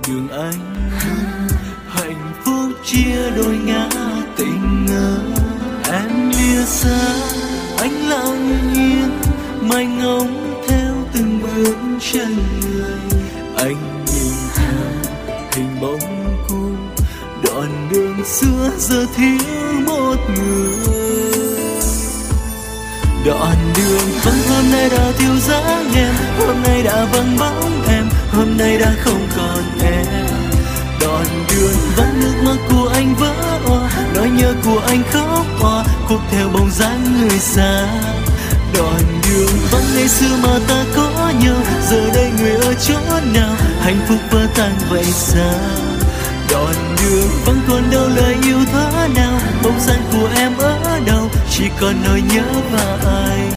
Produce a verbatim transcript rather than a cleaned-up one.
đường anh, hạnh phúc chia đôi ngã tình ngờ. Em lìa xa anh lặng yên, mãi ngóng theo từng bước chân người. Anh nhìn theo hình bóng cũ, đoạn đường xưa giờ thiếu một người. Đoạn đường vắng hôm nay đã thiếu dáng em, hôm nay đã vắng bóng em, hôm nay đã không còn em. Đoạn đường vắng nước mắt của anh vỡ òa, nỗi nhớ của anh khóc òa, cuốc theo bóng dáng người xa. Đoạn đường vắng ngày xưa mà ta có nhau, giờ đây người ở chỗ nào, hạnh phúc vỡ tan vậy sao? Đoạn đường vẫn còn đâu lời yêu thở nào, bóng dáng của em ở đâu, chỉ còn nỗi nhớ và ai.